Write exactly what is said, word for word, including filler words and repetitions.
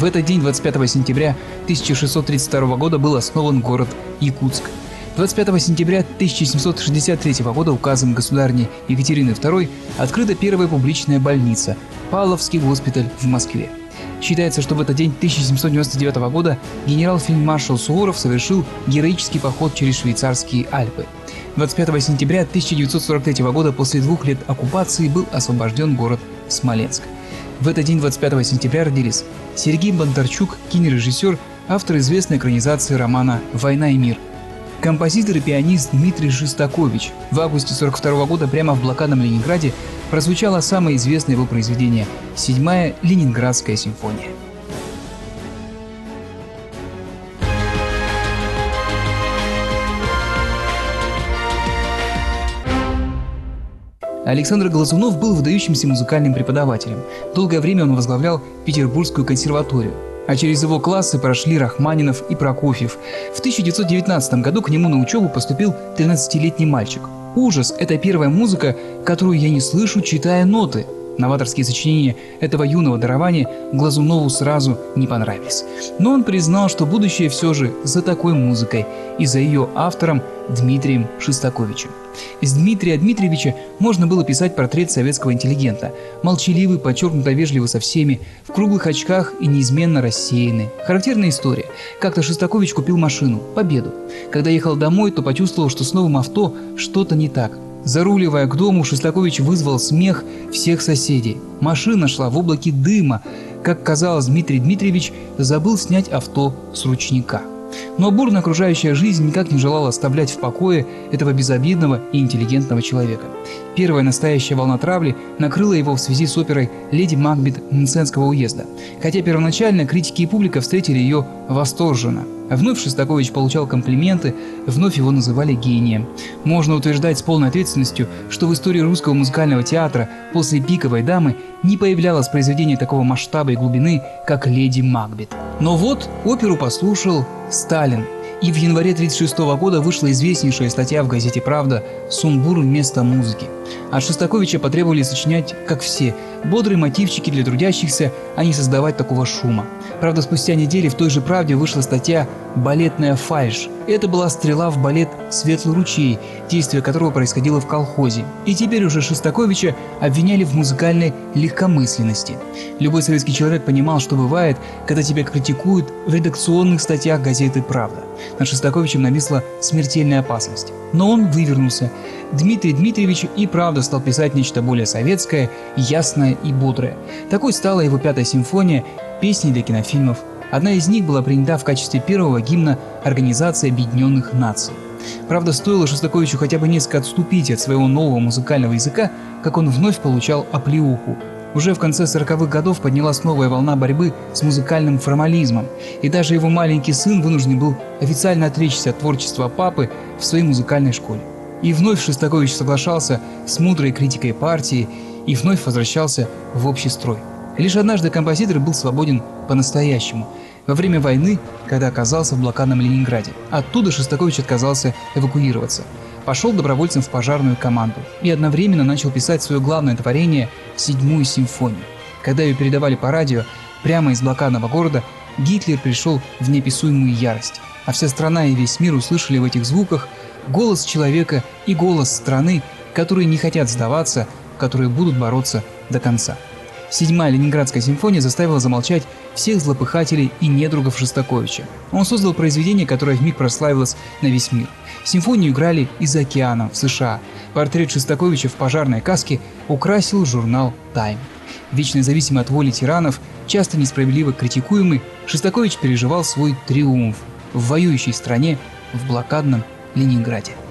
этот день, двадцать пятого сентября тысяча шестьсот тридцать второго года, был основан город Якутск. двадцать пятого сентября тысяча семьсот шестьдесят третьего года указом государыни Екатерины второй открыта первая публичная больница – Павловский госпиталь в Москве. Считается, что в этот день тысяча семьсот девяносто девятого года генерал-фельдмаршал Суворов совершил героический поход через швейцарские Альпы. двадцать пятого сентября тысяча девятьсот сорок третьего года после двух лет оккупации был освобожден город Смоленск. В этот день, двадцать пятого сентября, родились Сергей Бондарчук, кинорежиссер, автор известной экранизации романа «Война и мир». Композитор и пианист Дмитрий Шостакович. В августе сорок второго года прямо в блокадном Ленинграде прозвучало самое известное его произведение – седьмая Ленинградская симфония. Александр Глазунов был выдающимся музыкальным преподавателем. Долгое время он возглавлял Петербургскую консерваторию. А через его классы прошли Рахманинов и Прокофьев. В тысяча девятьсот девятнадцатом году к нему на учебу поступил тринадцатилетний мальчик. «Ужас – это первая музыка, которую я не слышу, читая ноты». Новаторские сочинения этого юного дарования Глазунову сразу не понравились. Но он признал, что будущее все же за такой музыкой и за ее автором Дмитрием Шостаковичем. Из Дмитрия Дмитриевича можно было писать портрет советского интеллигента. Молчаливый, подчеркнуто вежливый со всеми, в круглых очках и неизменно рассеянный. Характерная история. Как-то Шостакович купил машину «Победу». Когда ехал домой, то почувствовал, что с новым авто что-то не так. Заруливая к дому, Шостакович вызвал смех всех соседей. Машина шла в облаке дыма. Как казалось, Дмитрий Дмитриевич забыл снять авто с ручника. Но бурно окружающая жизнь никак не желала оставлять в покое этого безобидного и интеллигентного человека. Первая настоящая волна травли накрыла его в связи с оперой «Леди Макбет» Мценского уезда. Хотя первоначально критики и публика встретили ее восторженно. Вновь Шостакович получал комплименты, вновь его называли гением. Можно утверждать с полной ответственностью, что в истории русского музыкального театра после «Пиковой дамы» не появлялось произведение такого масштаба и глубины, как «Леди Макбет». Но вот оперу послушал Сталин. И в январе тысяча девятьсот тридцать шестого года вышла известнейшая статья в газете «Правда» «Сумбур вместо музыки». От Шостаковича потребовали сочинять, как все, бодрые мотивчики для трудящихся, а не создавать такого шума. Правда, спустя неделю в той же «Правде» вышла статья «Балетная фальшь». Это была стрела в балет «Светлый ручей», действие которого происходило в колхозе. И теперь уже Шостаковича обвиняли в музыкальной легкомысленности. Любой советский человек понимал, что бывает, когда тебя критикуют в редакционных статьях газеты «Правда». Над Шостаковичем нависла смертельная опасность. Но он вывернулся. Дмитрий Дмитриевич и правда стал писать нечто более советское, ясное и бодрое. Такой стала его пятая симфония, песни для кинофильмов. Одна из них была принята в качестве первого гимна Организации Объединенных Наций. Правда, стоило Шостаковичу хотя бы несколько отступить от своего нового музыкального языка, как он вновь получал оплеуху. Уже в конце сороковых годов поднялась новая волна борьбы с музыкальным формализмом, и даже его маленький сын вынужден был официально отречься от творчества папы в своей музыкальной школе. И вновь Шостакович соглашался с мудрой критикой партии и вновь возвращался в общий строй. Лишь однажды композитор был свободен по-настоящему – во время войны, когда оказался в блокадном Ленинграде. Оттуда Шостакович отказался эвакуироваться. Пошел добровольцем в пожарную команду и одновременно начал писать свое главное творение – седьмую симфонию. Когда ее передавали по радио прямо из блокадного города, Гитлер пришел в неописуемую ярость, а вся страна и весь мир услышали в этих звуках голос человека и голос страны, которые не хотят сдаваться, которые будут бороться до конца. Седьмая Ленинградская симфония заставила замолчать всех злопыхателей и недругов Шостаковича. Он создал произведение, которое вмиг прославилось на весь мир. Симфонию играли из-за океана, в США. Портрет Шостаковича в пожарной каске украсил журнал «Тайм». Вечно зависимый от воли тиранов, часто несправедливо критикуемый, Шостакович переживал свой триумф в воюющей стране в блокадном Ленинграде.